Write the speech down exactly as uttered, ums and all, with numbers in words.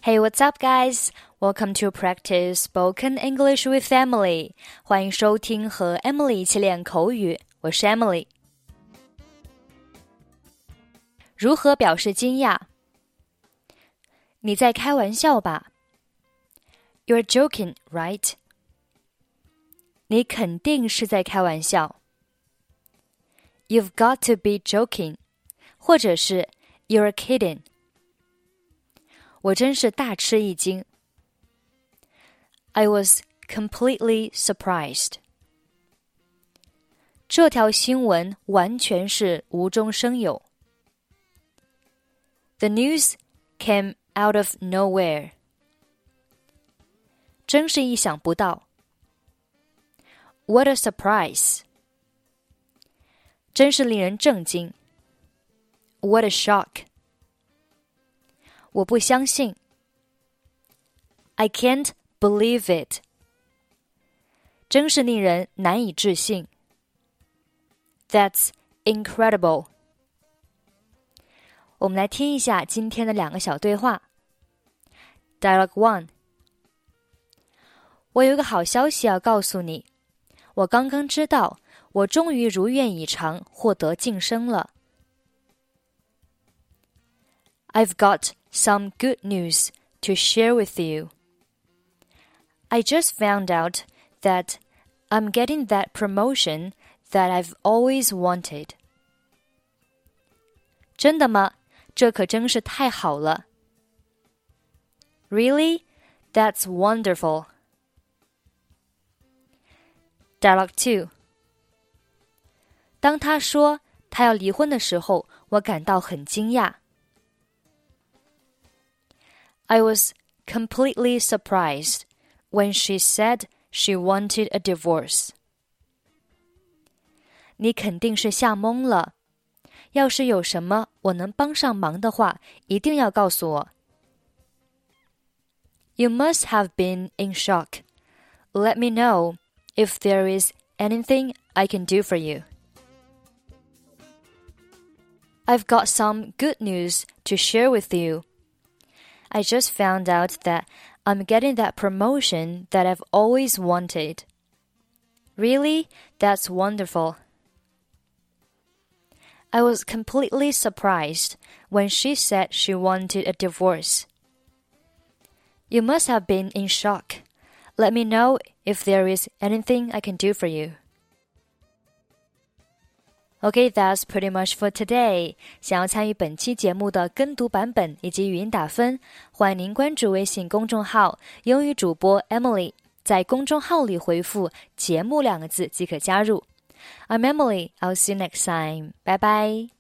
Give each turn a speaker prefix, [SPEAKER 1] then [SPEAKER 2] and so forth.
[SPEAKER 1] Hey, what's up, guys? Welcome to practice spoken English with Emily. 欢迎收听和 Emily 一起练口语，我是 Emily。如何表示惊讶？你在开玩笑吧？ You're joking, right? 你肯定是在开玩笑。You've got to be joking. 或者是 You're kidding. 我真是大吃一惊。I was completely surprised. 这条新闻完全是无中生有。The news came out of nowhere. 真是意想不到。What a surprise. 真是令人震惊。What a shock. 我不相信。I can't believe it. 真是令人难以置信。That's incredible. 我们来听一下今天的两个小对话。Dialogue one. 我有一个好消息要告诉你，我刚刚知道，我终于如愿以偿获得晋升了。I've got some good news to share with you. I just found out that I'm getting that promotion that I've always wanted. 真的吗？这可真是太好了。Really? That's wonderful. Dialogue two. 当他说他要离婚的时候，我感到很惊讶。I was completely surprised when she said she wanted a divorce. 你肯定是吓懵了。要是有什么我能帮上忙的话，一定要告诉我。You must have been in shock. Let me know if there is anything I can do for you. I've got some good news to share with you. I just found out that I'm getting that promotion that I've always wanted. Really? That's wonderful. I was completely surprised when she said she wanted a divorce. You must have been in shock. Let me know if there is anything I can do for you. Okay, that's pretty much for today. 想要参与本期节目的跟读版本以及语音打分，欢迎您关注微信公众号英语主播 Emily， 在公众号里回复节目两个字即可加入。I'm Emily, I'll see you next time. Bye bye.